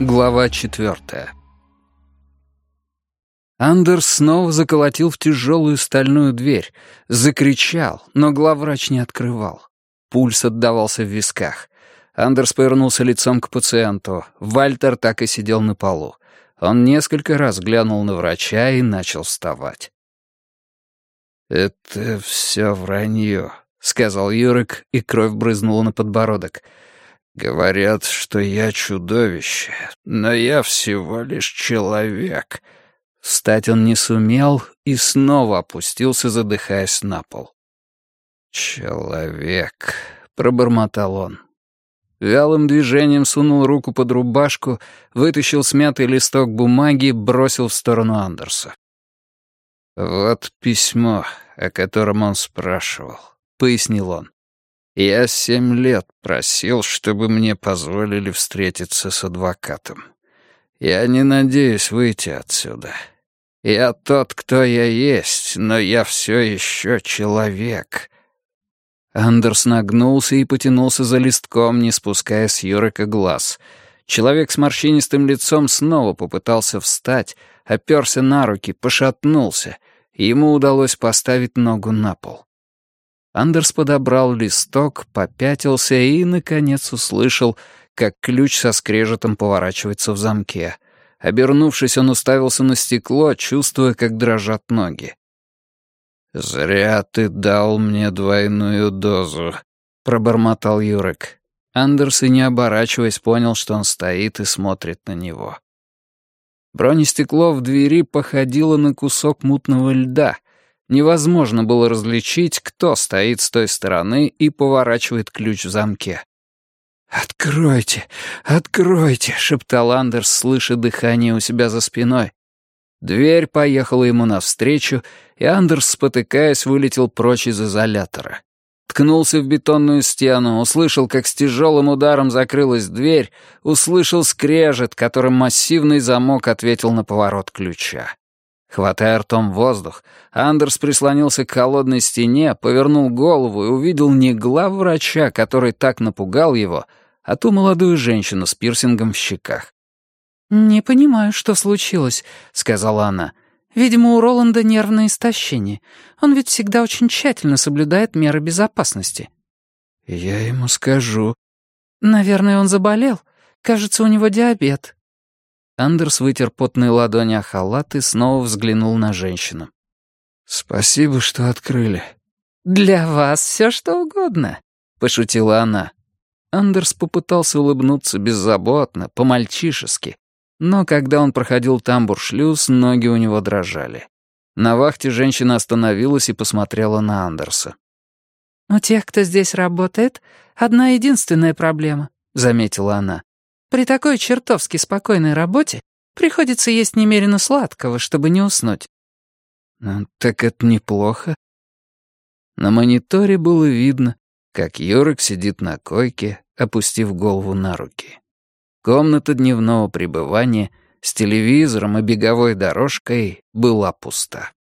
Глава 4. Андерс снова заколотил в тяжелую стальную дверь. Закричал, но главврач не открывал. Пульс отдавался в висках. Андерс повернулся лицом к пациенту. Вальтер так и сидел на полу. Он несколько раз глянул на врача и начал вставать. «Это все вранье», — сказал Юрик, и кровь брызнула на подбородок. «Говорят, что я чудовище, но я всего лишь человек». Встать он не сумел и снова опустился, задыхаясь на пол. «Человек», — пробормотал он. Вялым движением сунул руку под рубашку, вытащил смятый листок бумаги, бросил в сторону Андерса. «Вот письмо, о котором он спрашивал», — пояснил он. «Я 7 лет просил, чтобы мне позволили встретиться с адвокатом. Я не надеюсь выйти отсюда. Я тот, кто я есть, но я все еще человек». Андерс нагнулся и потянулся за листком, не спуская с Юрика глаз. Человек с морщинистым лицом снова попытался встать, оперся на руки, пошатнулся, и ему удалось поставить ногу на пол. Андерс подобрал листок, попятился и, наконец, услышал, как ключ со скрежетом поворачивается в замке. Обернувшись, он уставился на стекло, чувствуя, как дрожат ноги. «Зря ты дал мне двойную дозу», — пробормотал Юрик. Андерс, и не оборачиваясь, понял, что он стоит и смотрит на него. Бронестекло в двери походило на кусок мутного льда. Невозможно было различить, кто стоит с той стороны и поворачивает ключ в замке. «Откройте, откройте!» — шептал Андерс, слыша дыхание у себя за спиной. Дверь поехала ему навстречу, и Андерс, спотыкаясь, вылетел прочь из изолятора. Ткнулся в бетонную стену, услышал, как с тяжелым ударом закрылась дверь, услышал скрежет, которым массивный замок ответил на поворот ключа. Хватая ртом воздух, Андерс прислонился к холодной стене, повернул голову и увидел не главврача, который так напугал его, а ту молодую женщину с пирсингом в щеках. «Не понимаю, что случилось», — сказала она. «Видимо, у Роланда нервное истощение. Он ведь всегда очень тщательно соблюдает меры безопасности». «Я ему скажу». «Наверное, он заболел. Кажется, у него диабет». Андерс вытер потные ладони о халат и снова взглянул на женщину. «Спасибо, что открыли». «Для вас все что угодно», — пошутила она. Андерс попытался улыбнуться беззаботно, по-мальчишески, но когда он проходил тамбур-шлюз, ноги у него дрожали. На вахте женщина остановилась и посмотрела на Андерса. «У тех, кто здесь работает, одна единственная проблема», — заметила она. «При такой чертовски спокойной работе приходится есть немерено сладкого, чтобы не уснуть». «Ну, так это неплохо». На мониторе было видно, как Юрик сидит на койке, опустив голову на руки. Комната дневного пребывания с телевизором и беговой дорожкой была пуста.